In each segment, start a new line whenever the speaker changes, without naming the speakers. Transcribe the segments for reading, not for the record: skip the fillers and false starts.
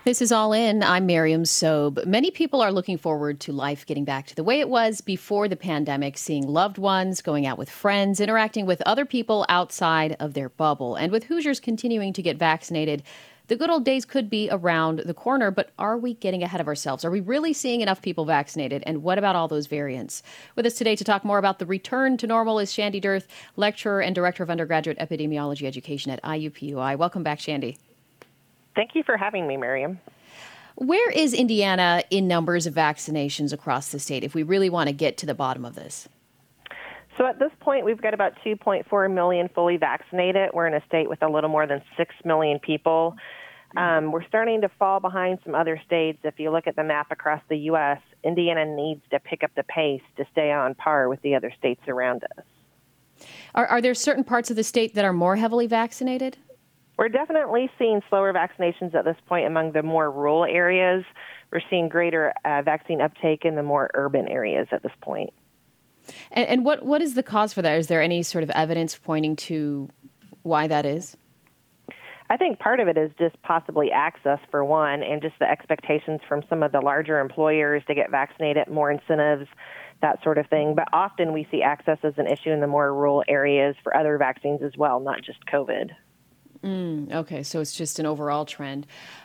This is All In. I'm Miriam Sobe. Many people are looking forward to life getting back to the way it was before the pandemic, seeing loved ones, going out with friends, interacting with other people outside of their bubble. And with Hoosiers continuing to get vaccinated, the good old days could be around the corner, but are we getting ahead of ourselves? Are we really seeing enough people vaccinated? And what about all those variants? With us today to talk more about the return to normal is Shandy Dirth, lecturer and director of undergraduate epidemiology education at IUPUI. Welcome back, Shandy.
Thank you for having me, Miriam.
Where is Indiana in numbers of vaccinations across the state if we really want to get to the bottom of this?
So at this point, we've got about 2.4 million fully vaccinated. We're in a state with a little more than 6 million people. We're starting to fall behind some other states. If you look at the map across the U.S., Indiana needs to pick up the pace to stay on par with the other states around us.
Are there certain parts of the state that are more heavily vaccinated?
We're definitely seeing slower vaccinations at this point among the more rural areas. We're seeing greater vaccine uptake in the more urban areas at this point.
And what is the cause for that? Is there any sort of evidence pointing to why that is?
I think part of it is just possibly access, for one, and just the expectations from some of the larger employers to get vaccinated, more incentives, that sort of thing. But often we see access as an issue in the more rural areas for other vaccines as well, not just COVID.
Okay, so it's just an overall trend.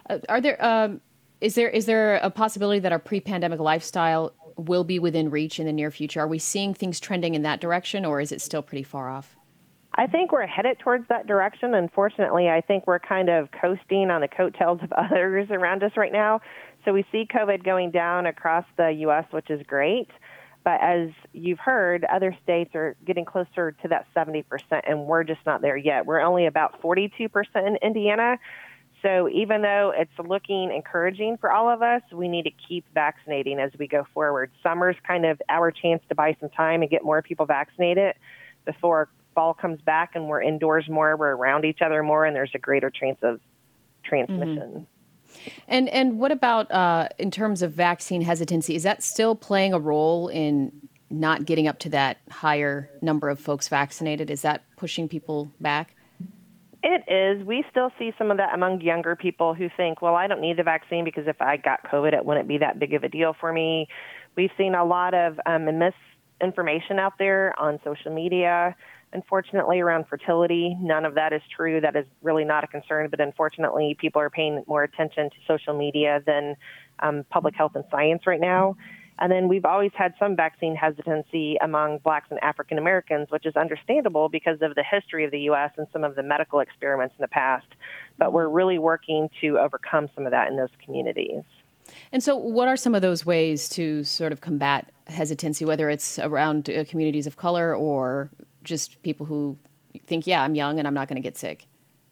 Is there a possibility that our pre-pandemic lifestyle will be within reach in the near future? Are we seeing things trending in that direction, or is it still pretty far off?
I think we're headed towards that direction. Unfortunately, I think we're kind of coasting on the coattails of others around us right now. So we see COVID going down across the U.S., which is great. But as you've heard, other states are getting closer to that 70%, and we're just not there yet. We're only about 42% in Indiana. So even though it's looking encouraging for all of us, we need to keep vaccinating as we go forward. Summer's kind of our chance to buy some time and get more people vaccinated before fall comes back and we're indoors more, we're around each other more, and there's a greater chance of transmission.
And what about in terms of vaccine hesitancy? Is that still playing a role in not getting up to that higher number of folks vaccinated? Is that pushing people back?
It is. We still see some of that among younger people who think, well, I don't need the vaccine because if I got COVID, it wouldn't be that big of a deal for me. We've seen a lot of misinformation out there on social media. Unfortunately, around fertility, none of that is true. That is really not a concern. But unfortunately, people are paying more attention to social media than public health and science right now. And then we've always had some vaccine hesitancy among Blacks and African Americans, which is understandable because of the history of the U.S. and some of the medical experiments in the past. But we're really working to overcome some of that in those communities.
And so what are some of those ways to sort of combat hesitancy, whether it's around communities of color or just people who think, yeah, I'm young and I'm not going to get sick?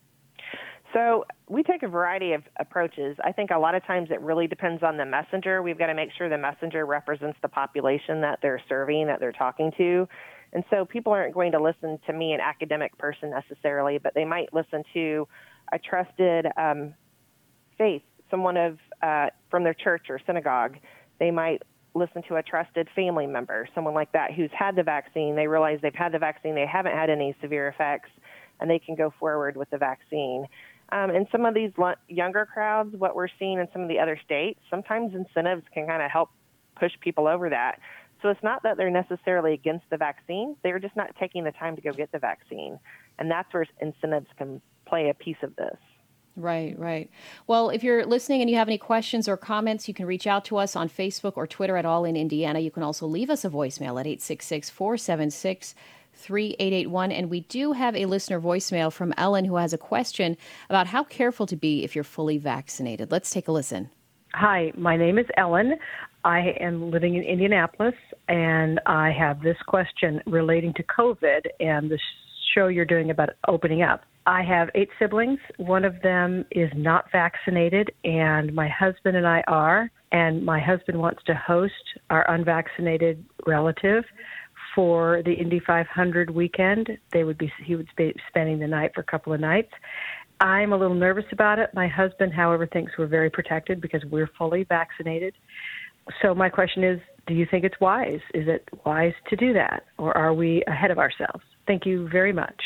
So we take a variety of approaches. I think a lot of times it really depends on the messenger. We've got to make sure the messenger represents the population that they're serving, that they're talking to. And so people aren't going to listen to me, an academic person necessarily, but they might listen to a trusted faith, someone from their church or synagogue. They might listen to a trusted family member, someone like that who's had the vaccine. They realize they've had the vaccine, they haven't had any severe effects, and they can go forward with the vaccine. In some of these younger crowds, what we're seeing in some of the other states, sometimes incentives can kind of help push people over that. So it's not that they're necessarily against the vaccine, they're just not taking the time to go get the vaccine. And that's where incentives can play a piece of this.
Right, right. Well, if you're listening and you have any questions or comments, you can reach out to us on Facebook or Twitter at All in Indiana. You can also leave us a voicemail at 866-476-3881. And we do have a listener voicemail from Ellen who has a question about how careful to be if you're fully vaccinated. Let's take a listen.
Hi, my name is Ellen. I am living in Indianapolis, and I have this question relating to COVID and the show you're doing about opening up. I have 8 siblings. One of them is not vaccinated, and my husband and I are. And my husband wants to host our unvaccinated relative for the Indy 500 weekend. He would be spending the night for a couple of nights. I'm a little nervous about it. My husband, however, thinks we're very protected because we're fully vaccinated. So my question is, do you think it's wise? Is it wise to do that, or are we ahead of ourselves? Thank you very much.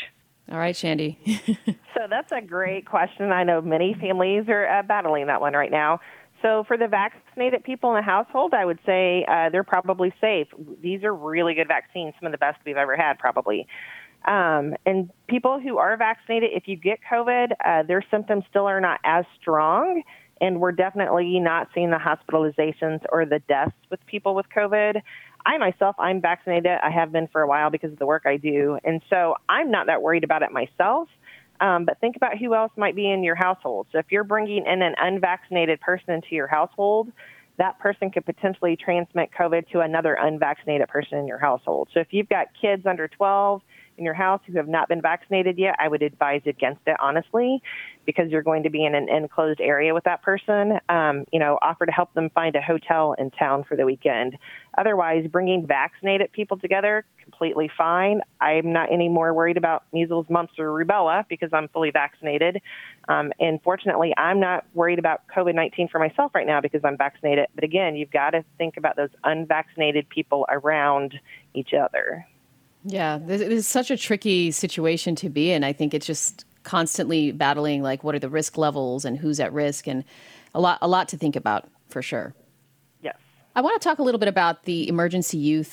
All right, Shandy.
So that's a great question. I know many families are battling that one right now. So for the vaccinated people in the household, I would say they're probably safe. These are really good vaccines, some of the best we've ever had, probably. And people who are vaccinated, if you get COVID, their symptoms still are not as strong, and we're definitely not seeing the hospitalizations or the deaths with people with COVID. I myself, I'm vaccinated. I have been for a while because of the work I do, and so I'm not that worried about it myself. But think about who else might be in your household. So if you're bringing in an unvaccinated person into your household, that person could potentially transmit COVID to another unvaccinated person in your household. So if you've got kids under 12 in your house who have not been vaccinated yet, I would advise against it, honestly, because you're going to be in an enclosed area with that person. Offer to help them find a hotel in town for the weekend. Otherwise, bringing vaccinated people together, completely fine. I'm not any more worried about measles, mumps, or rubella because I'm fully vaccinated. And fortunately, I'm not worried about COVID-19 for myself right now because I'm vaccinated. But again, you've got to think about those unvaccinated people around each other.
Yeah, this is such a tricky situation to be in. I think it's just constantly battling, like, what are the risk levels and who's at risk, and a lot to think about for sure.
Yes.
I want to talk a little bit about the emergency use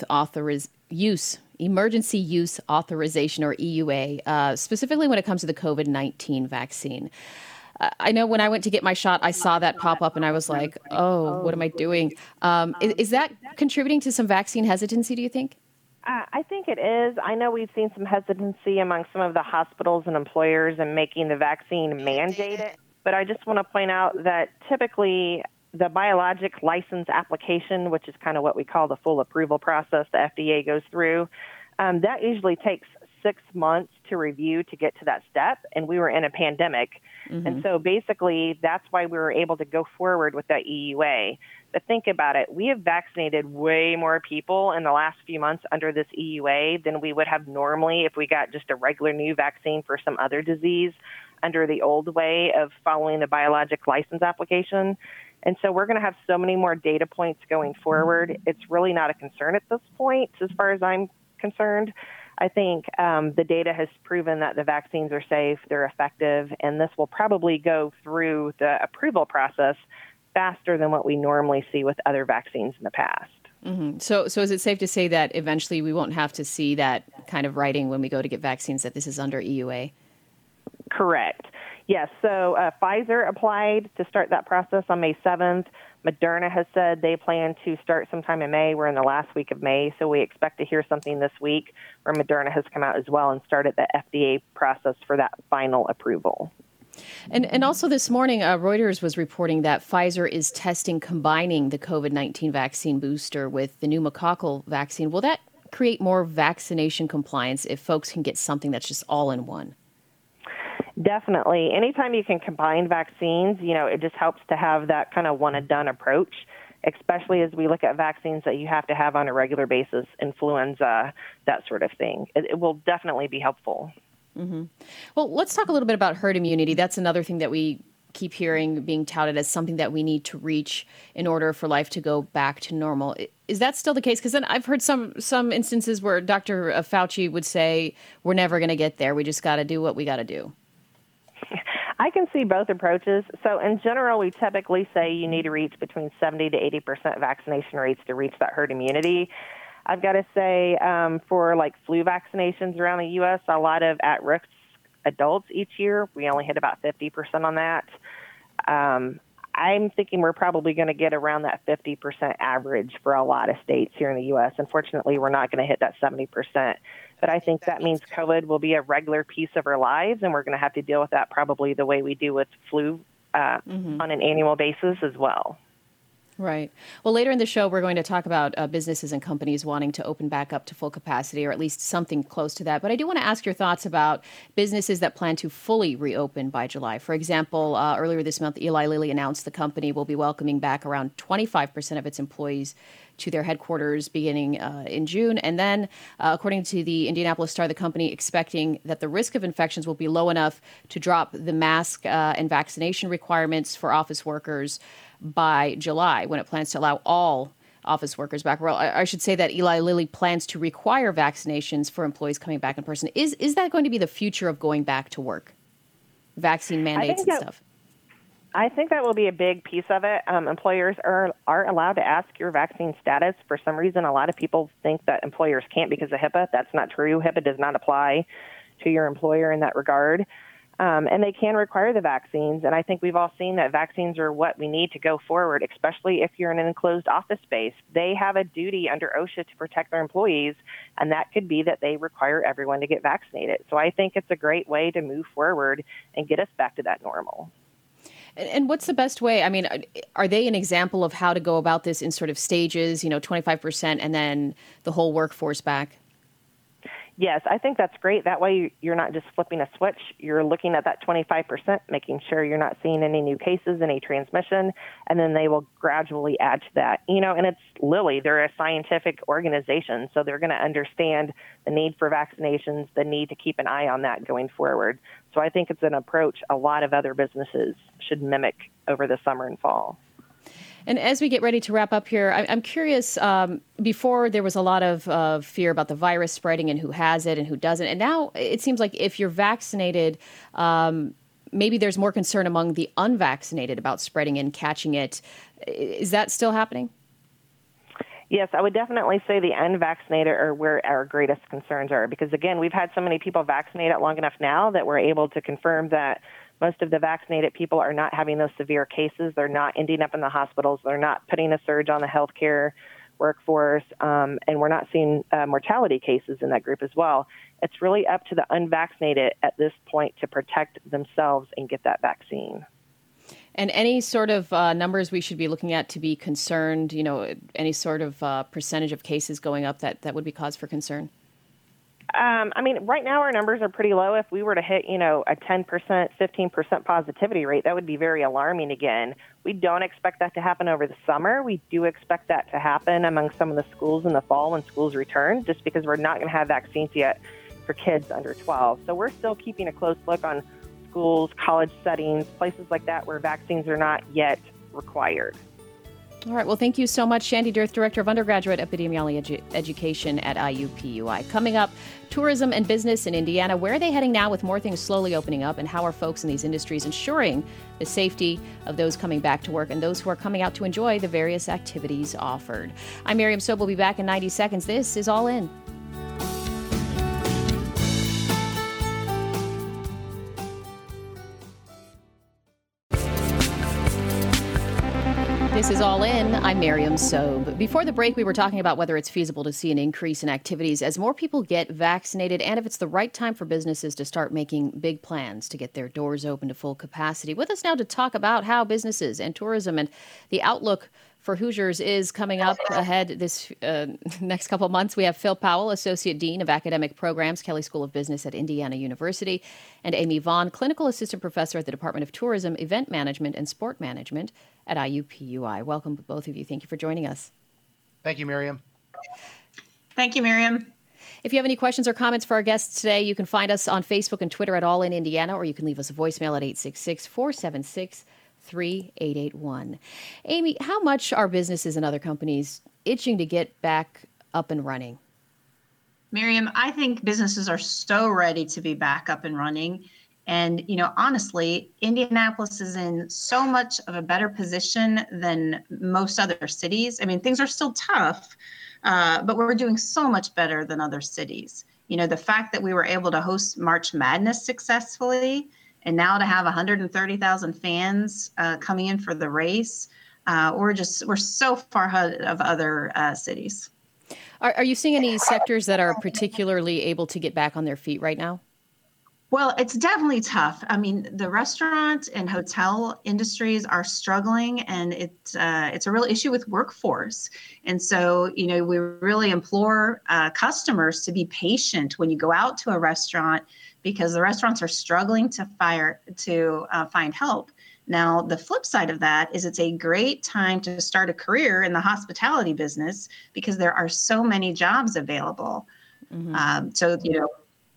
authorization, or EUA, specifically when it comes to the COVID-19 vaccine. I know when I went to get my shot, I saw that pop up and I was like, oh, what am I doing? Is that contributing to some vaccine hesitancy, do you think?
I think it is. I know we've seen some hesitancy among some of the hospitals and employers in making the vaccine mandated. But I just want to point out that typically the biologic license application, which is kind of what we call the full approval process the FDA goes through, that usually takes 6 months to review to get to that step. And we were in a pandemic. Mm-hmm. And so basically that's why we were able to go forward with that EUA. But think about it. We have vaccinated way more people in the last few months under this EUA than we would have normally if we got just a regular new vaccine for some other disease under the old way of following the biologic license application. And so we're going to have so many more data points going forward. It's really not a concern at this point, as far as I'm concerned. I think the data has proven that the vaccines are safe, they're effective, and this will probably go through the approval process faster than what we normally see with other vaccines in the past.
Mm-hmm. So is it safe to say that eventually we won't have to see that kind of writing when we go to get vaccines that this is under EUA?
Correct. Yes. So Pfizer applied to start that process on May 7th. Moderna has said they plan to start sometime in May. We're in the last week of May, so we expect to hear something this week where Moderna has come out as well and started the FDA process for that final approval.
And also this morning, Reuters was reporting that Pfizer is testing combining the COVID-19 vaccine booster with the pneumococcal vaccine. Will that create more vaccination compliance if folks can get something that's just all in one?
Definitely. Anytime you can combine vaccines, it just helps to have that kind of one-and-done approach, especially as we look at vaccines that you have to have on a regular basis, influenza, that sort of thing. It will definitely be helpful.
Mm-hmm. Well, let's talk a little bit about herd immunity. That's another thing that we keep hearing being touted as something that we need to reach in order for life to go back to normal. Is that still the case? Because then I've heard some instances where Dr. Fauci would say, we're never going to get there. We just got to do what we got to do.
I can see both approaches. So in general, we typically say you need to reach between 70 to 80% vaccination rates to reach that herd immunity. I've got to say for like flu vaccinations around the U.S., a lot of at-risk adults each year, we only hit about 50% on that. I'm thinking we're probably going to get around that 50% average for a lot of states here in the U.S. Unfortunately, we're not going to hit that 70%. But I think that means COVID will be a regular piece of our lives, and we're going to have to deal with that probably the way we do with flu on an annual basis as well.
Right. Well, later in the show, we're going to talk about businesses and companies wanting to open back up to full capacity, or at least something close to that. But I do want to ask your thoughts about businesses that plan to fully reopen by July. For example, earlier this month, Eli Lilly announced the company will be welcoming back around 25% of its employees to their headquarters beginning in June. And then, according to the Indianapolis Star, the company expecting that the risk of infections will be low enough to drop the mask and vaccination requirements for office workers by July, when it plans to allow all office workers back. Well, I should say that Eli Lilly plans to require vaccinations for employees coming back in person. Is that going to be the future of going back to work? Vaccine mandates and stuff.
I think that will be a big piece of it. Employers are allowed to ask your vaccine status. For some reason, a lot of people think that employers can't because of HIPAA. That's not true. HIPAA does not apply to your employer in that regard. And they can require the vaccines. And I think we've all seen that vaccines are what we need to go forward, especially if you're in an enclosed office space. They have a duty under OSHA to protect their employees, and that could be that they require everyone to get vaccinated. So I think it's a great way to move forward and get us back to that normal.
And what's the best way? I mean, are they an example of how to go about this in sort of stages, 25% and then the whole workforce back?
Yes, I think that's great. That way you're not just flipping a switch. You're looking at that 25%, making sure you're not seeing any new cases, any transmission, and then they will gradually add to that. And it's Lilly. They're a scientific organization, so they're going to understand the need for vaccinations, the need to keep an eye on that going forward. So I think it's an approach a lot of other businesses should mimic over the summer and fall.
And as we get ready to wrap up here, I'm curious, before there was a lot of fear about the virus spreading and who has it and who doesn't. And now it seems like if you're vaccinated, maybe there's more concern among the unvaccinated about spreading and catching it. Is that still happening?
Yes, I would definitely say the unvaccinated are where our greatest concerns are because, again, we've had so many people vaccinated long enough now that we're able to confirm that most of the vaccinated people are not having those severe cases. They're not ending up in the hospitals. They're not putting a surge on the healthcare workforce, and we're not seeing mortality cases in that group as well. It's really up to the unvaccinated at this point to protect themselves and get that vaccine.
And any sort of numbers we should be looking at to be concerned, any sort of percentage of cases going up that would be cause for concern?
Right now our numbers are pretty low. If we were to hit, a 10%, 15% positivity rate, that would be very alarming again. We don't expect that to happen over the summer. We do expect that to happen among some of the schools in the fall when schools return, just because we're not going to have vaccines yet for kids under 12. So we're still keeping a close look on schools, college settings, places like that where vaccines are not yet required.
All right. Well, thank you so much, Shandy Dearth, Director of Undergraduate Epidemiology Education at IUPUI. Coming up, tourism and business in Indiana. Where are they heading now with more things slowly opening up? And how are folks in these industries ensuring the safety of those coming back to work and those who are coming out to enjoy the various activities offered? I'm Miriam Sobe. We'll be back in 90 seconds. This is All In. This is All In. I'm Miriam Sobe. Before the break, we were talking about whether it's feasible to see an increase in activities as more people get vaccinated and if it's the right time for businesses to start making big plans to get their doors open to full capacity. With us now to talk about how businesses and tourism and the outlook for Hoosiers is coming up ahead this next couple of months. We have Phil Powell, Associate Dean of Academic Programs, Kelley School of Business at Indiana University, and Amy Vaughn, Clinical Assistant Professor at the Department of Tourism, Event Management, and Sport Management at IUPUI. Welcome, both of you. Thank you for joining us.
Thank you, Miriam.
Thank you, Miriam.
If you have any questions or comments for our guests today, you can find us on Facebook and Twitter at All In Indiana, or you can leave us a voicemail at 866-476-3881. Amy, how much are businesses and other companies itching to get back up and running?
Miriam, I think businesses are so ready to be back up and running. And, honestly, Indianapolis is in so much of a better position than most other cities. I mean, things are still tough, but we're doing so much better than other cities. The fact that we were able to host March Madness successfully and now to have 130,000 fans coming in for the race, we're so far ahead of other cities.
Are you seeing any sectors that are particularly able to get back on their feet right now?
Well, it's definitely tough. I mean, the restaurant and hotel industries are struggling, and it's a real issue with workforce. And so, we really implore customers to be patient when you go out to a restaurant, because the restaurants are struggling to find help. Now, the flip side of that is it's a great time to start a career in the hospitality business because there are so many jobs available. Mm-hmm.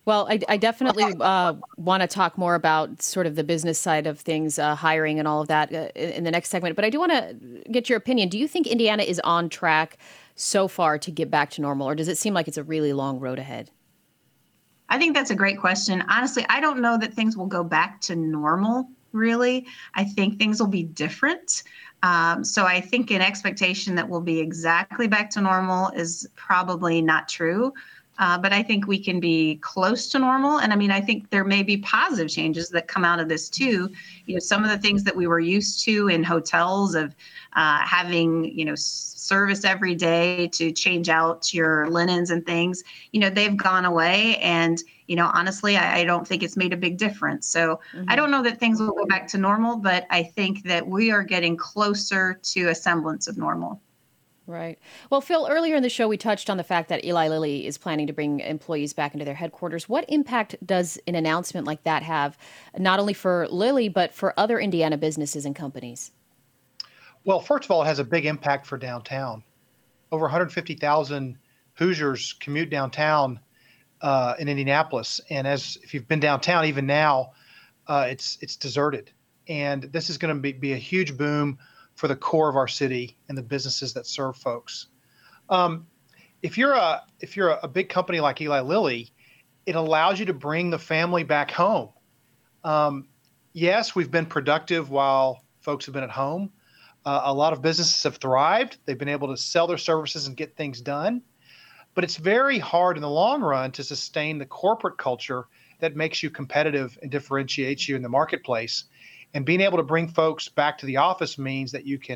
Well, I definitely want to talk more about sort of the business side of things, hiring and all of that in the next segment. But I do want to get your opinion. Do you think Indiana is on track so far to get back to normal, or does it seem like it's a really long road ahead?
I think that's a great question. Honestly, I don't know that things will go back to normal, really. I think things will be different. So I think an expectation that we'll be exactly back to normal is probably not true. But I think we can be close to normal. And I mean, I think there may be positive changes that come out of this too. Some of the things that we were used to in hotels of having, service every day to change out your linens and things, they've gone away. And, honestly, I don't think it's made a big difference. So I don't know that things will go back to normal, but I think that we are getting closer to a semblance of normal.
Right. Well, Phil, earlier in the show, we touched on the fact that Eli Lilly is planning to bring employees back into their headquarters. What impact does an announcement like that have, not only for Lilly, but for other Indiana businesses and companies?
Well, first of all, it has a big impact for downtown. Over 150,000 Hoosiers commute downtown in Indianapolis. And if you've been downtown, even now, it's deserted. And this is going to be a huge boom for the core of our city and the businesses that serve folks. If you're a big company like Eli Lilly, it allows you to bring the family back home. Yes, we've been productive while folks have been at home. A lot of businesses have thrived. They've been able to sell their services and get things done. But it's very hard in the long run to sustain the corporate culture that makes you competitive and differentiates you in the marketplace. And being able to bring folks back to the office means that you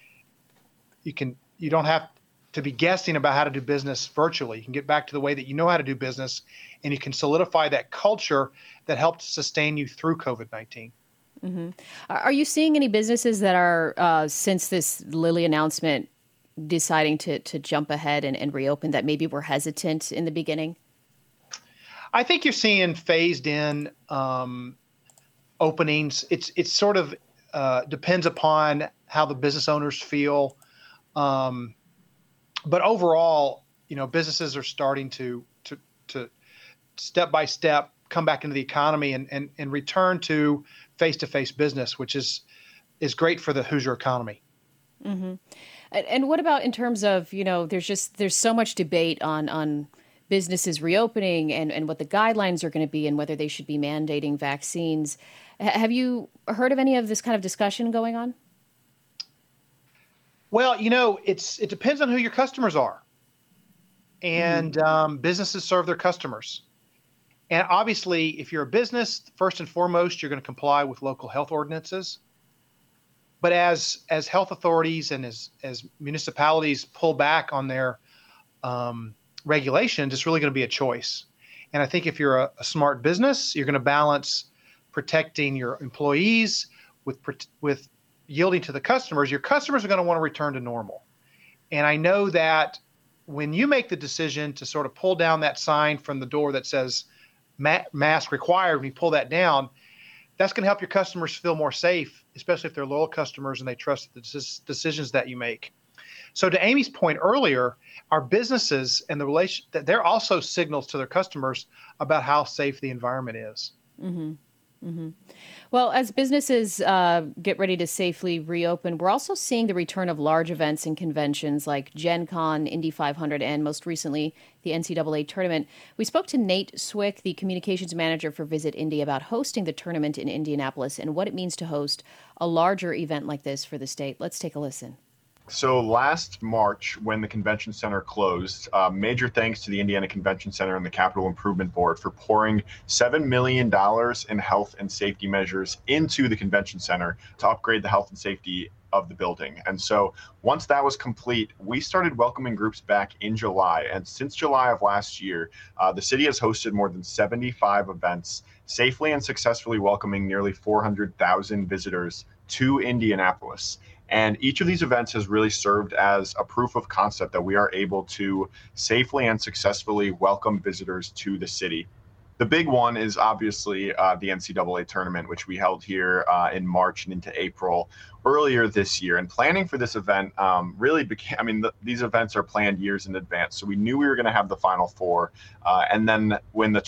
don't have to be guessing about how to do business virtually. You can get back to the way that you know how to do business, and you can solidify that culture that helped sustain you through COVID-19.
Mm-hmm. Are you seeing any businesses that are, since this Lilly announcement, deciding to jump ahead and reopen that maybe were hesitant in the beginning?
I think you're seeing phased in openings. It's sort of depends upon how the business owners feel. But overall, businesses are starting to step by step come back into the economy and return to face-to-face business, which is great for the Hoosier economy.
Mm-hmm. And what about in terms of, there's so much debate on businesses reopening and what the guidelines are going to be and whether they should be mandating vaccines. Have you heard of any of this kind of discussion going on?
Well, it depends on who your customers are. And businesses serve their customers. And obviously, if you're a business, first and foremost, you're going to comply with local health ordinances. But as health authorities and as municipalities pull back on their regulations, it's really going to be a choice. And I think if you're a smart business, you're going to balance protecting your employees with yielding to the customers. Your customers are going to want to return to normal. And I know that when you make the decision to sort of pull down that sign from the door that says mask required, when you pull that down, that's going to help your customers feel more safe, especially if they're loyal customers and they trust the decisions that you make. So to Amy's point earlier, our businesses and the relation, they're also signals to their customers about how safe the environment is.
Mm-hmm. Mm-hmm. Well, as businesses get ready to safely reopen, we're also seeing the return of large events and conventions like Gen Con, Indy 500, and most recently, the NCAA tournament. We spoke to Nate Swick, the communications manager for Visit Indy, about hosting the tournament in Indianapolis and what it means to host a larger event like this for the state. Let's take a listen.
So last March, when the convention center closed, major thanks to the Indiana Convention Center and the Capital Improvement Board for pouring $7 million in health and safety measures into the convention center to upgrade the health and safety of the building. And so once that was complete, we started welcoming groups back in July. And since July of last year, the city has hosted more than 75 events, safely and successfully welcoming nearly 400,000 visitors to Indianapolis. And each of these events has really served as a proof of concept that we are able to safely and successfully welcome visitors to the city. The big one is obviously the NCAA tournament, which we held here in March and into April earlier this year. And planning for this event really became, these events are planned years in advance. So we knew we were going to have the Final Four. And then when the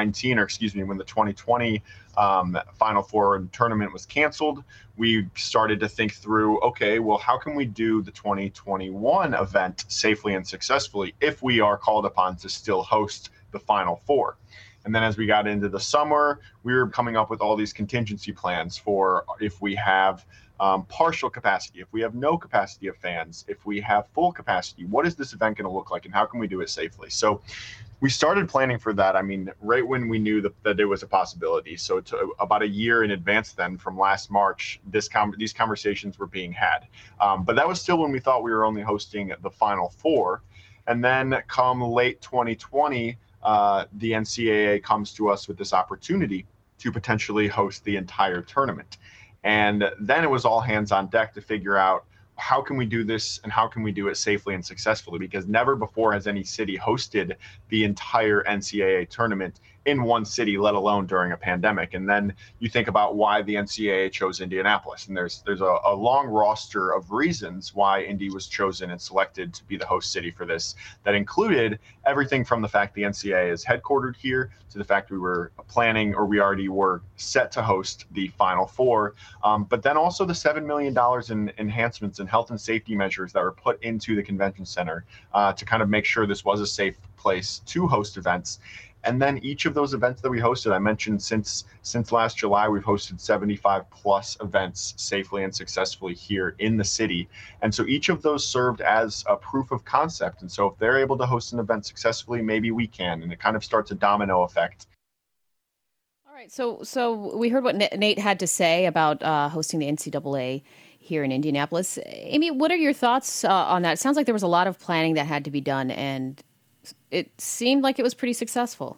2020 Final Four tournament was canceled, we started to think through, okay, well, how can we do the 2021 event safely and successfully if we are called upon to still host the Final Four? And then as we got into the summer, we were coming up with all these contingency plans for if we have partial capacity, if we have no capacity of fans, if we have full capacity, what is this event going to look like and how can we do it safely? So we started planning for that. Right when we knew that it was a possibility. So to about a year in advance then from last March, these conversations were being had. But that was still when we thought we were only hosting the Final Four. And then come late 2020, the NCAA comes to us with this opportunity to potentially host the entire tournament. And then it was all hands on deck to figure out how can we do this and how can we do it safely and successfully, because never before has any city hosted the entire NCAA tournament in one city, let alone during a pandemic. And then you think about why the NCAA chose Indianapolis, and there's a long roster of reasons why Indy was chosen and selected to be the host city for this. That included everything from the fact the NCAA is headquartered here to the fact we were planning, or we already were set to host the Final Four, but then also the $7 million in enhancements and health and safety measures that were put into the convention center to kind of make sure this was a safe place to host events. And then each of those events that we hosted, I mentioned since last July, we've hosted 75 plus events safely and successfully here in the city. And so each of those served as a proof of concept. And so if they're able to host an event successfully, maybe we can. And it kind of starts a domino effect.
All right. So we heard what Nate had to say about hosting the NCAA here in Indianapolis. Amy, what are your thoughts on that? It sounds like there was a lot of planning that had to be done, and it seemed like it was pretty successful.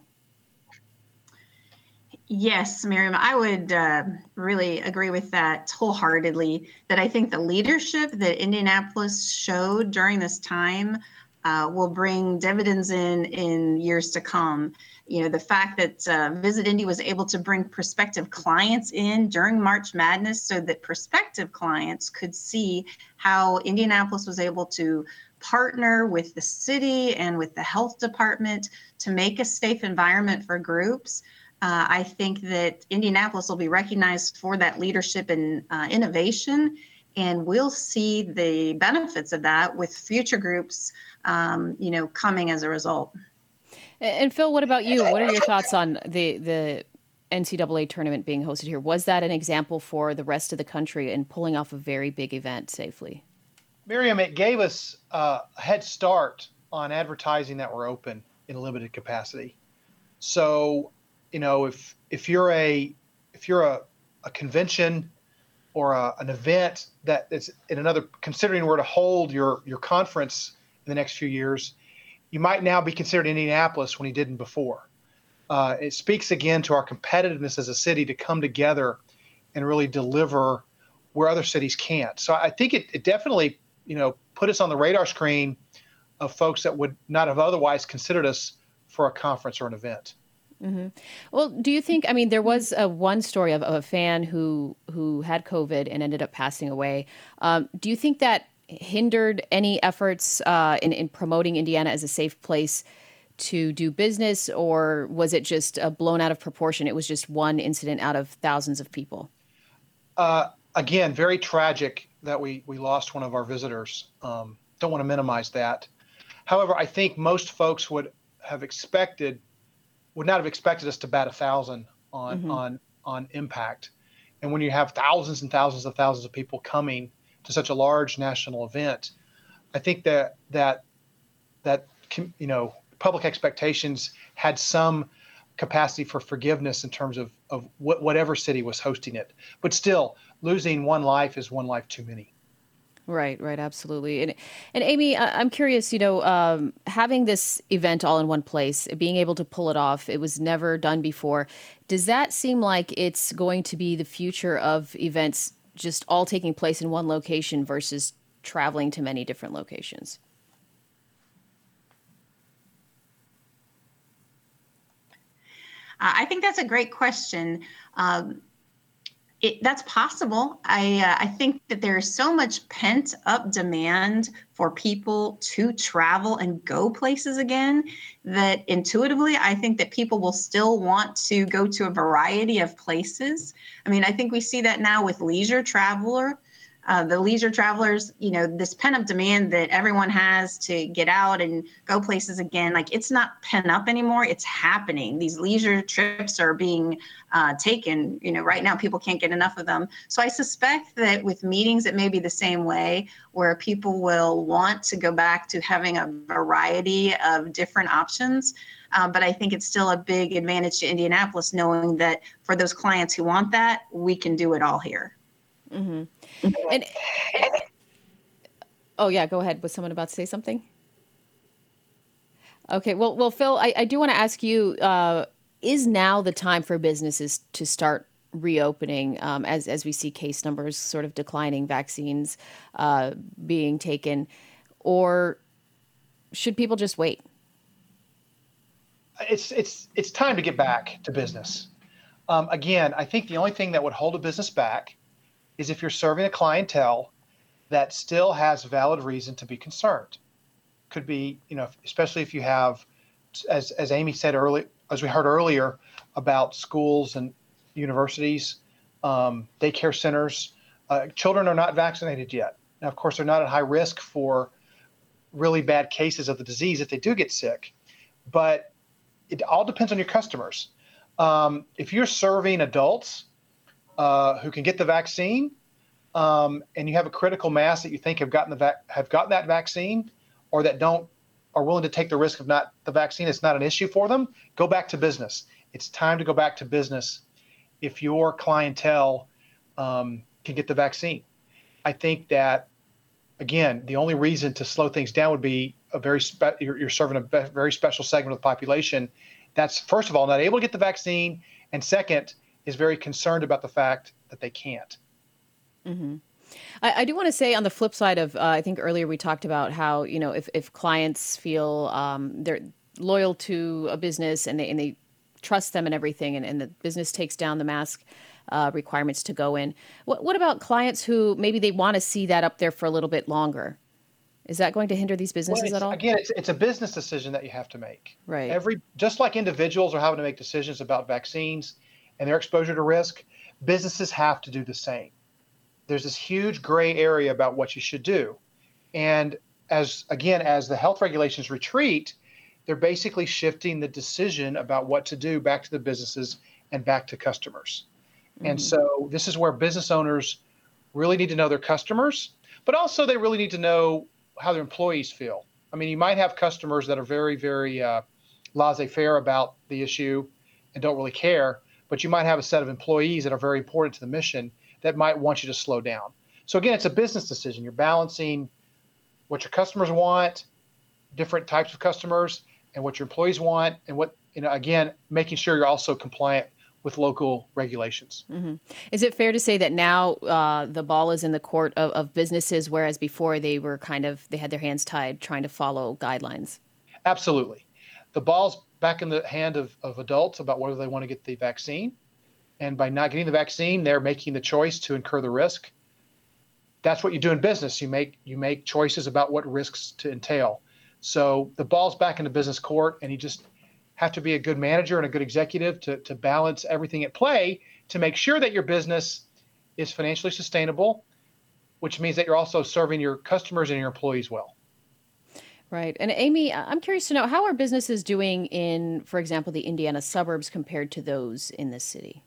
Yes, Miriam, I would really agree with that wholeheartedly, that I think the leadership that Indianapolis showed during this time will bring dividends in years to come. You know, the fact that Visit Indy was able to bring prospective clients in during March Madness so that prospective clients could see how Indianapolis was able to partner with the city and with the health department to make a safe environment for groups. I think that Indianapolis will be recognized for that leadership and innovation, and we'll see the benefits of that with future groups, coming as a result.
And Phil, what about you? What are your thoughts on the NCAA tournament being hosted here? Was that an example for the rest of the country in pulling off a very big event safely?
Miriam, it gave us a head start on advertising that we're open in a limited capacity. So, if you're a convention or an event that is in another, considering where to hold your conference in the next few years, you might now be considered Indianapolis when you didn't before. It speaks again to our competitiveness as a city to come together and really deliver where other cities can't. So I think it definitely, put us on the radar screen of folks that would not have otherwise considered us for a conference or an event.
Mm-hmm. Well, do you think, there was one story of a fan who had COVID and ended up passing away. Do you think that hindered any efforts in promoting Indiana as a safe place to do business, or was it just blown out of proportion? It was just one incident out of thousands of people.
Again, very tragic that we lost one of our visitors. Don't want to minimize that. However, I think most folks would not have expected us to bat 1,000 on impact. And when you have thousands and thousands of people coming to such a large national event, I think that public expectations had some capacity for forgiveness in terms of whatever city was hosting it. But still, losing one life is one life too many.
Right, absolutely. And Amy, I'm curious, having this event all in one place, being able to pull it off, it was never done before. Does that seem like it's going to be the future of events just all taking place in one location versus traveling to many different locations?
I think that's a great question. That's possible. I think that there's so much pent up demand for people to travel and go places again that intuitively, I think that people will still want to go to a variety of places. I mean, I think we see that now with leisure travelers, this pent up demand that everyone has to get out and go places again, like it's not pent up anymore. It's happening. These leisure trips are being taken. Right now people can't get enough of them. So I suspect that with meetings, it may be the same way, where people will want to go back to having a variety of different options. But I think it's still a big advantage to Indianapolis, knowing that for those clients who want that, we can do it all here.
Mm-hmm. And oh yeah, go ahead. Was someone about to say something? Okay. Well, Phil, I do want to ask you: is now the time for businesses to start reopening as we see case numbers sort of declining, vaccines being taken, or should people just wait?
It's time to get back to business. Again, I think the only thing that would hold a business back is if you're serving a clientele that still has valid reason to be concerned. Could be, especially if you have, as Amy said earlier, as we heard earlier, about schools and universities, daycare centers. Children are not vaccinated yet. Now, of course, they're not at high risk for really bad cases of the disease if they do get sick, but it all depends on your customers. If you're serving adults who can get the vaccine, and you have a critical mass that you think have gotten that vaccine, or that are willing to take the risk of not the vaccine, it's not an issue for them. Go back to business. It's time to go back to business if your clientele can get the vaccine. I think that, again, the only reason to slow things down would be you're serving a very special segment of the population that's, first of all, not able to get the vaccine, and second, is very concerned about the fact that they can't.
Mm-hmm. I do want to say on the flip side of, I think earlier we talked about how, if clients feel they're loyal to a business and they trust them and everything, and the business takes down the mask requirements to go in. What about clients who maybe they want to see that up there for a little bit longer? Is that going to hinder these businesses at all?
Again, it's a business decision that you have to make.
Right.
Just like individuals are having to make decisions about vaccines and their exposure to risk, businesses have to do the same. There's this huge gray area about what you should do. And as the health regulations retreat, they're basically shifting the decision about what to do back to the businesses and back to customers. Mm-hmm. And so this is where business owners really need to know their customers, but also they really need to know how their employees feel. I mean, you might have customers that are very, very laissez-faire about the issue and don't really care, but you might have a set of employees that are very important to the mission that might want you to slow down. So again, it's a business decision. You're balancing what your customers want, different types of customers, and what your employees want, and again, making sure you're also compliant with local regulations.
Mm-hmm. Is it fair to say that now the ball is in the court of businesses, whereas before they had their hands tied trying to follow guidelines?
Absolutely. The ball's back in the hand of adults about whether they want to get the vaccine. And by not getting the vaccine, they're making the choice to incur the risk. That's what you do in business. You make choices about what risks to entail. So the ball's back in the business court, and you just have to be a good manager and a good executive to balance everything at play to make sure that your business is financially sustainable, which means that you're also serving your customers and your employees well.
Right. And Amy, I'm curious to know, how are businesses doing in, for example, the Indiana suburbs compared to those in the city?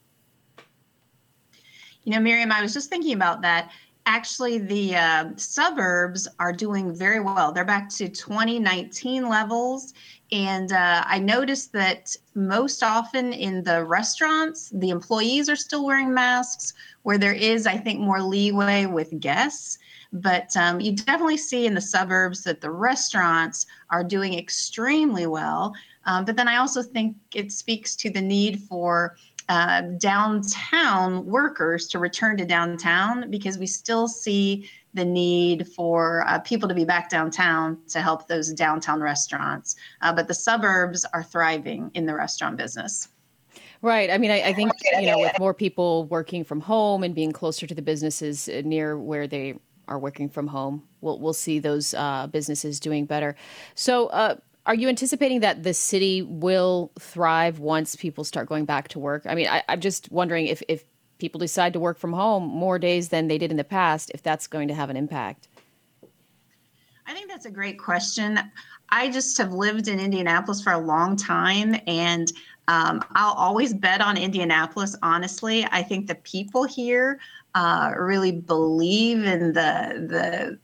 Miriam, I was just thinking about that. Actually, the suburbs are doing very well. They're back to 2019 levels. And I noticed that most often in the restaurants, the employees are still wearing masks, where there is, I think, more leeway with guests. But you definitely see in the suburbs that the restaurants are doing extremely well. But then I also think it speaks to the need for downtown workers to return to downtown, because we still see the need for people to be back downtown to help those downtown restaurants. But the suburbs are thriving in the restaurant business.
Right. I mean, I think, with more people working from home and being closer to the businesses near where they are working from home, we'll see those businesses doing better. So are you anticipating that the city will thrive once people start going back to work? I mean, I'm just wondering if people decide to work from home more days than they did in the past, if that's going to have an impact.
I think that's a great question. I just have lived in Indianapolis for a long time, and I'll always bet on Indianapolis. Honestly, I think the people here really believe in the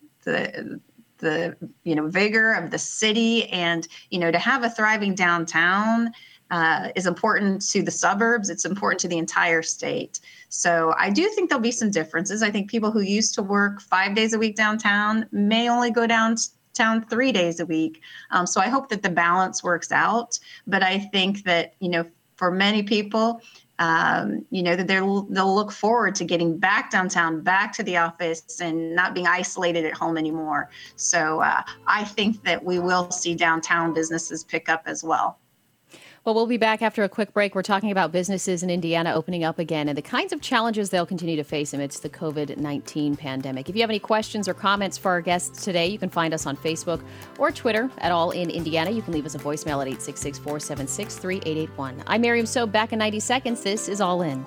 vigor of the city, and to have a thriving downtown is important to the suburbs. It's important to the entire state. So I do think there'll be some differences. I think people who used to work 5 days a week downtown may only go downtown 3 days a week. So I hope that the balance works out. But I think that, for many people, that they'll look forward to getting back downtown, back to the office, and not being isolated at home anymore. So I think that we will see downtown businesses pick up as well.
Well, we'll be back after a quick break. We're talking about businesses in Indiana opening up again and the kinds of challenges they'll continue to face amidst the COVID-19 pandemic. If you have any questions or comments for our guests today, you can find us on Facebook or Twitter at All in Indiana. You can leave us a voicemail at 866-476-3881. I'm Miriam Sobe, back in 90 seconds. This is All In.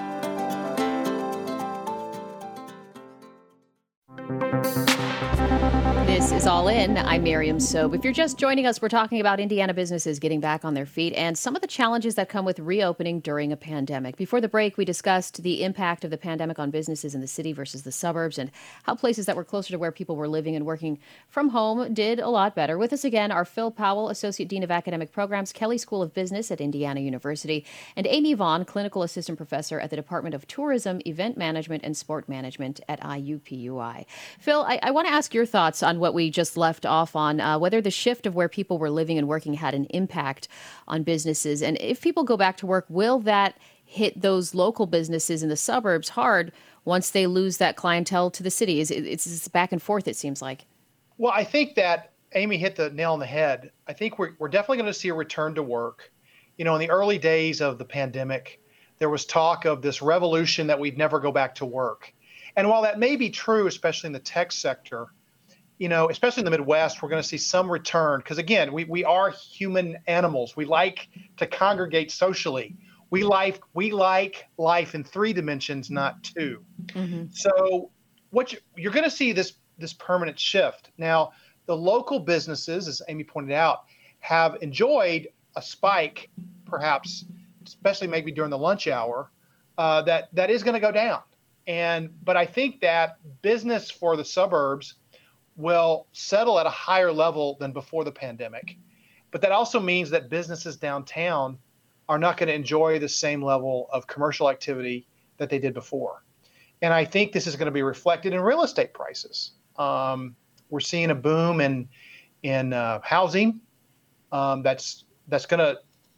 This is All In. I'm Miriam Sobe. If you're just joining us, we're talking about Indiana businesses getting back on their feet and some of the challenges that come with reopening during a pandemic. Before the break, we discussed the impact of the pandemic on businesses in the city versus the suburbs and how places that were closer to where people were living and working from home did a lot better. With us again are Phil Powell, Associate Dean of Academic Programs, Kelley School of Business at Indiana University, and Amy Vaughn, Clinical Assistant Professor at the Department of Tourism, Event Management, and Sport Management at IUPUI. Phil, I want to ask your thoughts on what we just left off on, whether the shift of where people were living and working had an impact on businesses. And if people go back to work, will that hit those local businesses in the suburbs hard once they lose that clientele to the city? It's back and forth, it seems like.
Well, I think that Amy hit the nail on the head. I think we're definitely going to see a return to work. In the early days of the pandemic, there was talk of this revolution that we'd never go back to work. And while that may be true, especially in the tech sector, especially in the Midwest, we're going to see some return because, again, we are human animals. We like to congregate socially. We like life in 3 dimensions, not 2. Mm-hmm. So you're going to see this permanent shift. Now, the local businesses, as Amy pointed out, have enjoyed a spike, perhaps, especially maybe during the lunch hour, that is going to go down. But I think that business for the suburbs will settle at a higher level than before the pandemic. But that also means that businesses downtown are not going to enjoy the same level of commercial activity that they did before. And I think this is going to be reflected in real estate prices. We're seeing a boom in housing. That's here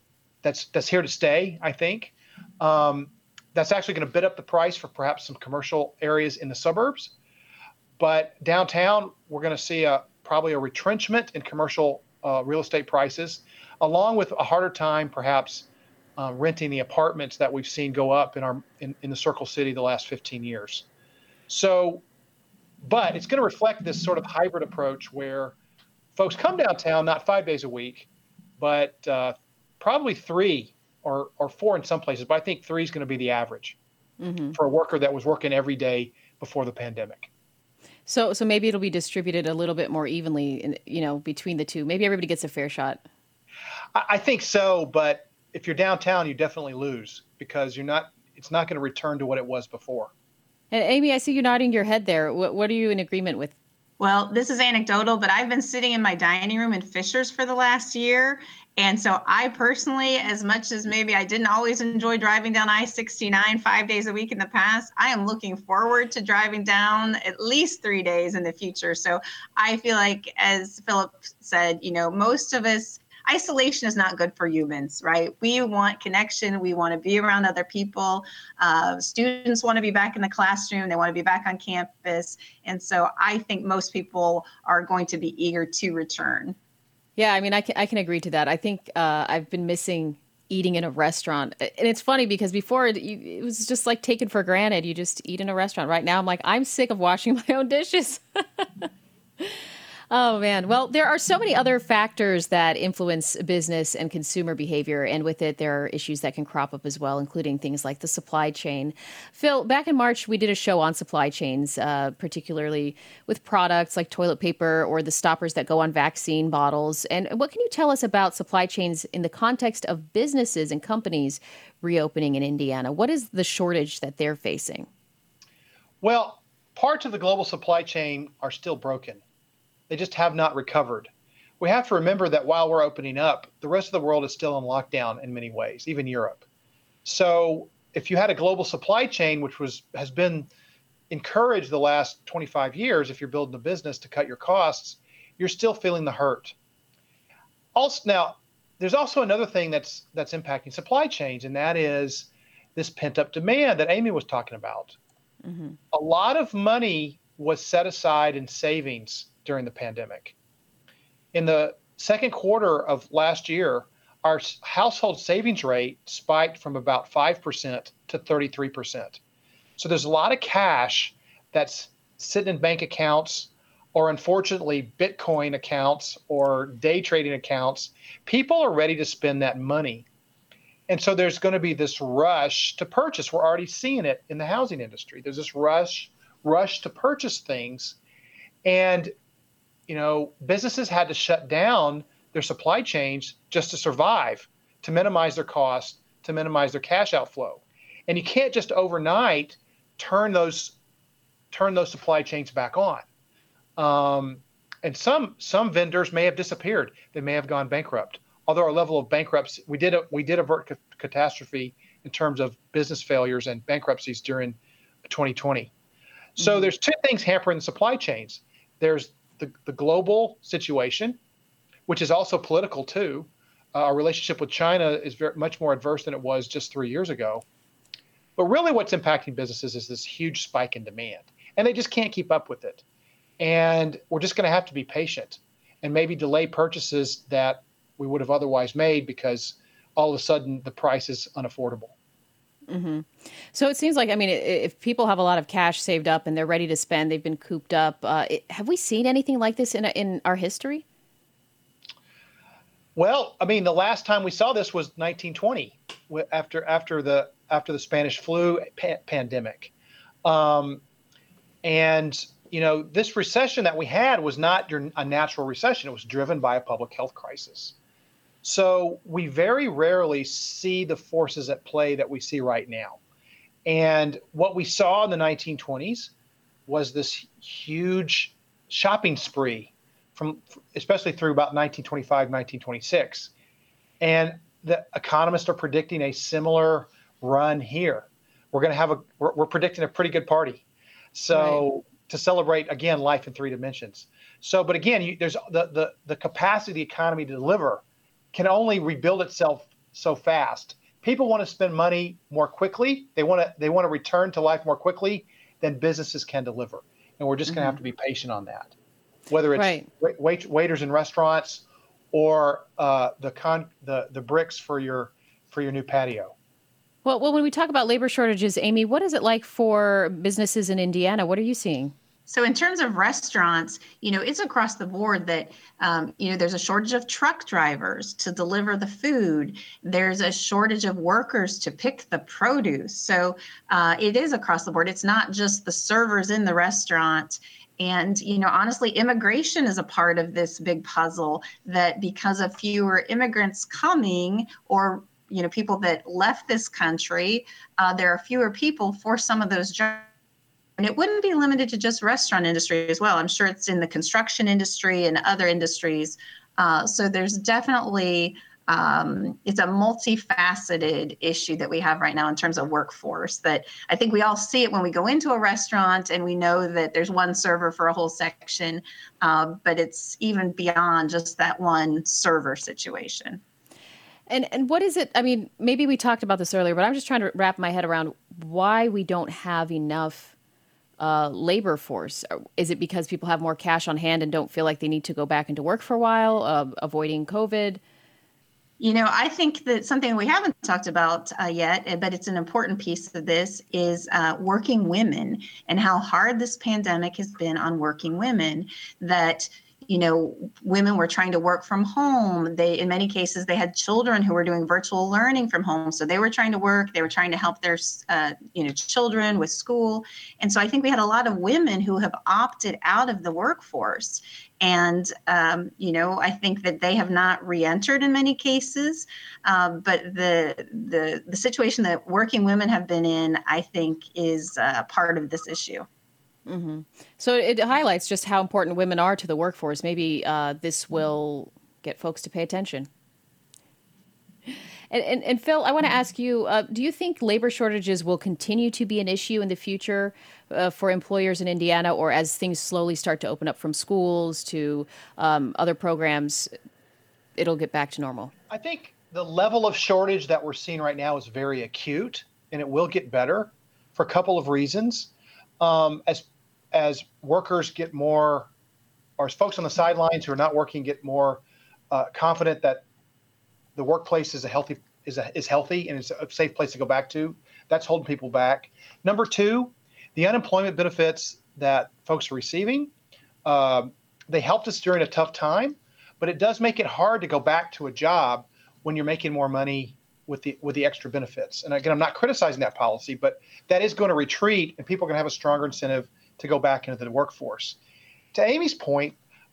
to stay, I think. That's actually going to bid up the price for perhaps some commercial areas in the suburbs. But downtown, we're going to see probably a retrenchment in commercial real estate prices, along with a harder time perhaps renting the apartments that we've seen go up in the Circle City the last 15 years. But it's going to reflect this sort of hybrid approach where folks come downtown not 5 days a week, but probably 3 or 4 in some places. But I think 3 is going to be the average for a worker that was working every day before the pandemic.
So maybe it'll be distributed a little bit more evenly, between the two. Maybe everybody gets a fair shot.
I think so, but if you're downtown, you definitely lose because it's not going to return to what it was before.
And Amy, I see you nodding your head there. What are you in agreement with?
Well, this is anecdotal, but I've been sitting in my dining room in Fishers for the last year. And so I personally, as much as maybe I didn't always enjoy driving down I-69 5 days a week in the past, I am looking forward to driving down at least 3 days in the future. So I feel like, as Philip said, most of us, isolation is not good for humans, right? We want connection. We want to be around other people. Students want to be back in the classroom. They want to be back on campus. And so I think most people are going to be eager to return.
Yeah, I mean, I can agree to that. I think I've been missing eating in a restaurant. And it's funny because before it was just like taken for granted. You just eat in a restaurant. Right now, I'm like, I'm sick of washing my own dishes. Oh, man. Well, there are so many other factors that influence business and consumer behavior. And with it, there are issues that can crop up as well, including things like the supply chain. Phil, back in March, we did a show on supply chains, particularly with products like toilet paper or the stoppers that go on vaccine bottles. And what can you tell us about supply chains in the context of businesses and companies reopening in Indiana? What is the shortage that they're facing?
Well, parts of the global supply chain are still broken. They just have not recovered. We have to remember that while we're opening up, the rest of the world is still in lockdown in many ways, even Europe. So if you had a global supply chain, which has been encouraged the last 25 years, if you're building a business to cut your costs, you're still feeling the hurt. Also, now, there's also another thing that's impacting supply chains, and that is this pent-up demand that Amy was talking about. Mm-hmm. A lot of money was set aside in savings during the pandemic. In the second quarter of last year, our household savings rate spiked from about 5% to 33%. So there's a lot of cash that's sitting in bank accounts or unfortunately Bitcoin accounts or day trading accounts. People are ready to spend that money. And so there's going to be this rush to purchase. We're already seeing it in the housing industry. There's this rush to purchase things. And businesses had to shut down their supply chains just to survive, to minimize their costs, to minimize their cash outflow. And you can't just overnight turn those supply chains back on. And some vendors may have disappeared. They may have gone bankrupt. Although our level of bankruptcy, we did avert catastrophe in terms of business failures and bankruptcies during 2020. So there's two things hampering the supply chains. There's the global situation, which is also political too. Our relationship with China is much more adverse than it was just 3 years ago. But really what's impacting businesses is this huge spike in demand, and they just can't keep up with it. And we're just going to have to be patient and maybe delay purchases that we would have otherwise made because all of a sudden the price is unaffordable.
Mm-hmm. So it seems like, if people have a lot of cash saved up and they're ready to spend, they've been cooped up. Have we seen anything like this in our history?
Well, the last time we saw this was 1920, after the Spanish flu pandemic, and this recession that we had was not a natural recession; it was driven by a public health crisis. So we very rarely see the forces at play that we see right now. And what we saw in the 1920s was this huge shopping spree, especially through about 1925, 1926. And the economists are predicting a similar run here. We're predicting a pretty good party. So to celebrate, again, life in three dimensions. So, but again, there's the capacity of the economy to deliver can only rebuild itself so fast. People want to spend money more quickly. They want to return to life more quickly than businesses can deliver. And we're just going to have to be patient on that. Whether it's waiters in restaurants or the bricks for your new patio.
Well, when we talk about labor shortages, Amy, what is it like for businesses in Indiana? What are you seeing?
So in terms of restaurants, it's across the board that, there's a shortage of truck drivers to deliver the food. There's a shortage of workers to pick the produce. So it is across the board. It's not just the servers in the restaurant. And, honestly, immigration is a part of this big puzzle that because of fewer immigrants coming or, people that left this country, there are fewer people for some of those jobs. And it wouldn't be limited to just restaurant industry as well. I'm sure it's in the construction industry and other industries. So there's definitely, it's a multifaceted issue that we have right now in terms of workforce that I think we all see it when we go into a restaurant and we know that there's one server for a whole section, but it's even beyond just that one server situation.
And what is it? Maybe we talked about this earlier, but I'm just trying to wrap my head around why we don't have enough labor force. Is it because people have more cash on hand and don't feel like they need to go back into work for a while, avoiding COVID?
I think that something we haven't talked about yet, but it's an important piece of this, is working women and how hard this pandemic has been on working women. That women were trying to work from home. In many cases, they had children who were doing virtual learning from home. So they were trying to work. They were trying to help their, children with school. And so I think we had a lot of women who have opted out of the workforce. And, I think that they have not re-entered in many cases. But the situation that working women have been in, I think, is part of this issue.
Mm-hmm. So it highlights just how important women are to the workforce. Maybe this will get folks to pay attention. And Phil, I want to ask you, do you think labor shortages will continue to be an issue in the future for employers in Indiana, or as things slowly start to open up from schools to other programs, it'll get back to normal?
I think the level of shortage that we're seeing right now is very acute, and it will get better for a couple of reasons. As workers get more, or as folks on the sidelines who are not working get more confident that the workplace is healthy and it's a safe place to go back to, that's holding people back. Number two, the unemployment benefits that folks are receiving, they helped us during a tough time, but it does make it hard to go back to a job when you're making more money with the extra benefits. And again, I'm not criticizing that policy, but that is going to retreat, and people are going to have a stronger incentive to go back into the workforce. To Amy's point,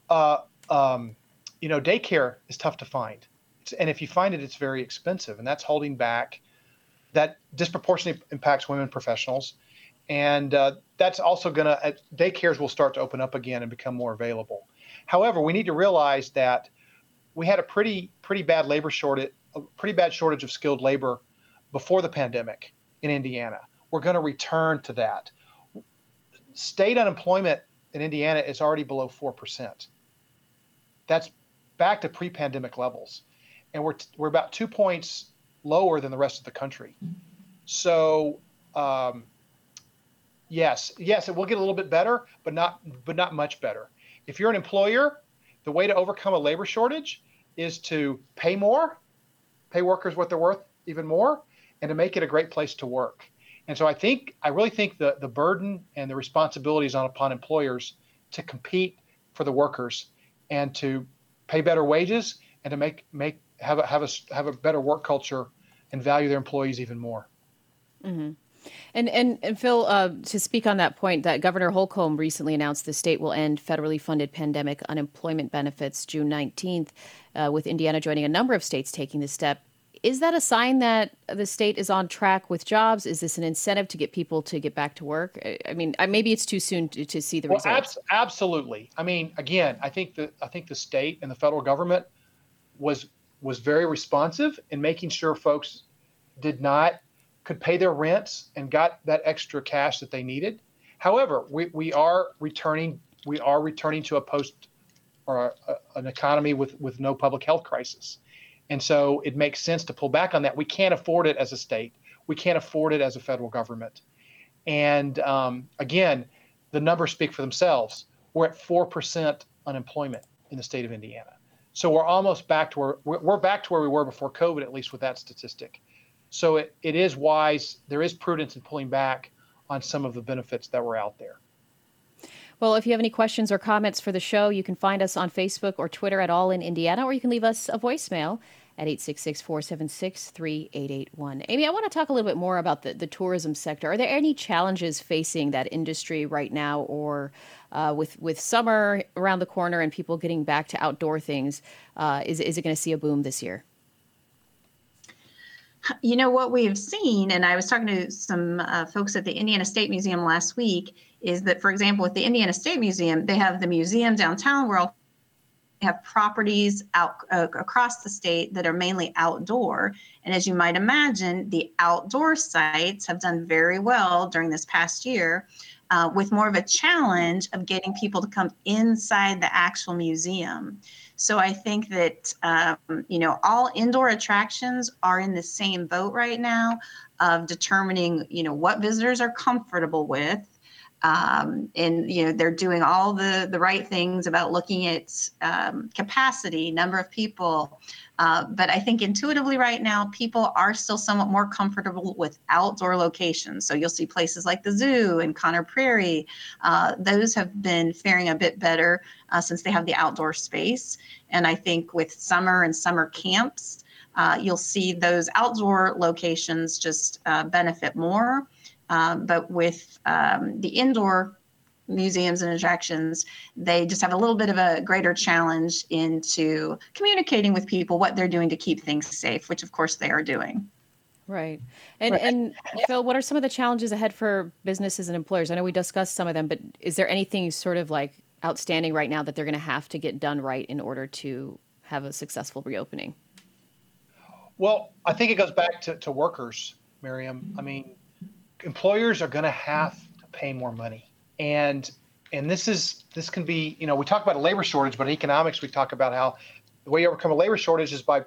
daycare is tough to find. And if you find it, it's very expensive, and that's holding back. That disproportionately impacts women professionals. And that's also daycares will start to open up again and become more available. However, we need to realize that we had a pretty bad labor shortage, a pretty bad shortage of skilled labor before the pandemic in Indiana. We're going to return to that. State unemployment in Indiana is already below 4%. That's back to pre-pandemic levels. And we're about 2 points lower than the rest of the country. So yes, it will get a little bit better, but not much better. If you're an employer, the way to overcome a labor shortage is to pay more, pay workers what they're worth even more, and to make it a great place to work. And so I really think the burden and the responsibility is upon employers to compete for the workers and to pay better wages and to have a better work culture and value their employees even more.
Mm-hmm. And Phil, to speak on that point, that Governor Holcomb recently announced the state will end federally funded pandemic unemployment benefits June 19th, with Indiana joining a number of states taking this step. Is that a sign that the state is on track with jobs? Is this an incentive to get people to get back to work? I mean, maybe it's too soon to see the results.
Absolutely. I mean, again, I think the state and the federal government was very responsive in making sure folks could pay their rents and got that extra cash that they needed. However, we are returning to an economy with no public health crisis. And so it makes sense to pull back on that. We can't afford it as a state. We can't afford it as a federal government. And again, the numbers speak for themselves. We're at 4% unemployment in the state of Indiana. So we're almost back to where we were before COVID, at least with that statistic. So it is wise. There is prudence in pulling back on some of the benefits that were out there.
Well, if you have any questions or comments for the show, you can find us on Facebook or Twitter at All in Indiana, or you can leave us a voicemail at 866-476-3881. Amy, I want to talk a little bit more about the tourism sector. Are there any challenges facing that industry right now, or with summer around the corner and people getting back to outdoor things, is it going to see a boom this year?
You know, what we have seen, and I was talking to some folks at the Indiana State Museum last week, is that, for example, with the Indiana State Museum, they have the museum downtown where they have properties out across the state that are mainly outdoor. And as you might imagine, the outdoor sites have done very well during this past year, with more of a challenge of getting people to come inside the actual museum. So I think that, all indoor attractions are in the same boat right now of determining, what visitors are comfortable with. And, they're doing all the right things about looking at capacity, number of people. But I think intuitively right now, people are still somewhat more comfortable with outdoor locations. So you'll see places like the zoo and Conner Prairie. Those have been faring a bit better since they have the outdoor space. And I think with summer and summer camps, you'll see those outdoor locations just benefit more. But with the indoor museums and attractions, they just have a little bit of a greater challenge into communicating with people what they're doing to keep things safe, which of course they are doing.
Right. And Phil, what are some of the challenges ahead for businesses and employers? I know we discussed some of them, but is there anything sort of like outstanding right now that they're going to have to get done right in order to have a successful reopening?
Well, I think it goes back to workers, Miriam. I mean, employers are going to have to pay more money. And this can be, we talk about a labor shortage, but in economics, we talk about how the way you overcome a labor shortage is by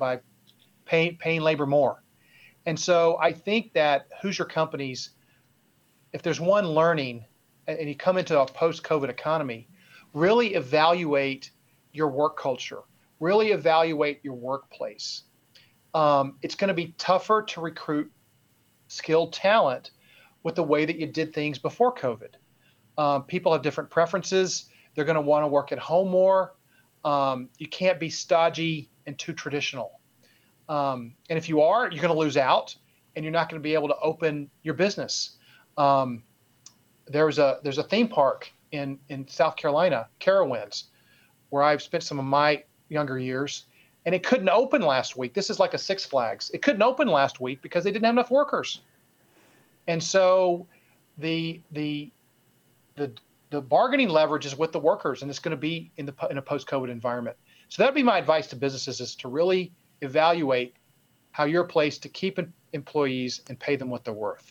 paying labor more. And so I think that Hoosier companies, if there's one learning, and you come into a post-COVID economy, really evaluate your work culture, really evaluate your workplace. It's going to be tougher to recruit skilled talent with the way that you did things before COVID. People have different preferences. They're going to want to work at home more. You can't be stodgy and too traditional. And if you are, you're going to lose out, and you're not going to be able to open your business. There's a theme park in South Carolina, Carowinds, where I've spent some of my younger years, and it couldn't open last week. This is like a Six Flags. It couldn't open last week because they didn't have enough workers. And so the bargaining leverage is with the workers, and it's going to be in a post-COVID environment. So that'd be my advice to businesses, is to really evaluate how you're placed to keep employees and pay them what they're worth.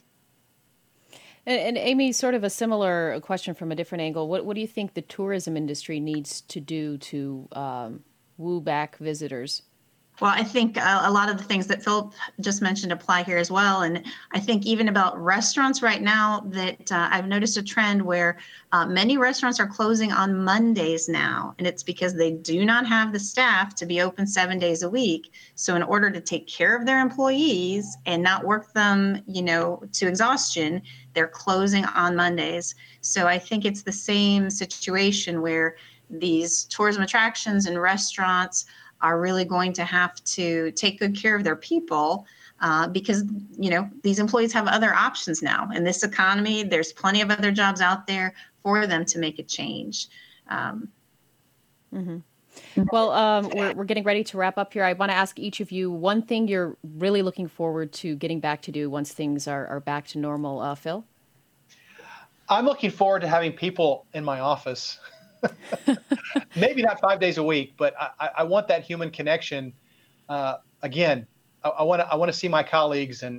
And Amy, sort of a similar question from a different angle. What do you think the tourism industry needs to do to woo back visitors?
Well, I think a lot of the things that Philip just mentioned apply here as well. And I think even about restaurants right now, that I've noticed a trend where many restaurants are closing on Mondays now. And it's because they do not have the staff to be open 7 days a week. So in order to take care of their employees and not work them, to exhaustion, they're closing on Mondays. So I think it's the same situation where these tourism attractions and restaurants are really going to have to take good care of their people because, these employees have other options now. In this economy, there's plenty of other jobs out there for them to make a change.
Mm-hmm. Well, we're getting ready to wrap up here. I want to ask each of you one thing you're really looking forward to getting back to do once things are back to normal. Phil?
I'm looking forward to having people in my office. Maybe not 5 days a week, but I want that human connection. Again, I want to see my colleagues and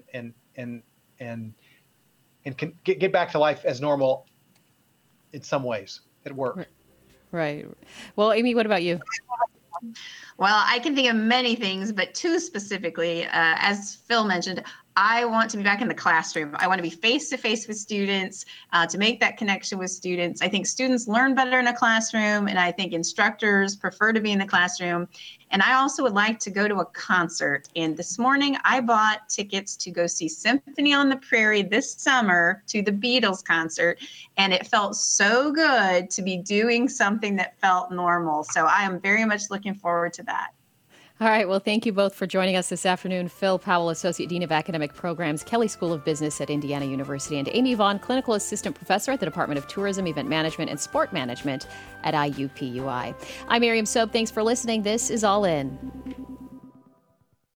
get back to life as normal in some ways at work.
Right. Well, Amy, what about you?
Well, I can think of many things, but two specifically, as Phil mentioned, I want to be back in the classroom. I want to be face-to-face with students, to make that connection with students. I think students learn better in a classroom, and I think instructors prefer to be in the classroom. And I also would like to go to a concert. And this morning, I bought tickets to go see Symphony on the Prairie this summer to the Beatles concert. And it felt so good to be doing something that felt normal. So I am very much looking forward to that.
All right. Well, thank you both for joining us this afternoon. Phil Powell, Associate Dean of Academic Programs, Kelley School of Business at Indiana University, and Amy Vaughn, Clinical Assistant Professor at the Department of Tourism, Event Management, and Sport Management at IUPUI. I'm Miriam Sobe. Thanks for listening. This is All In.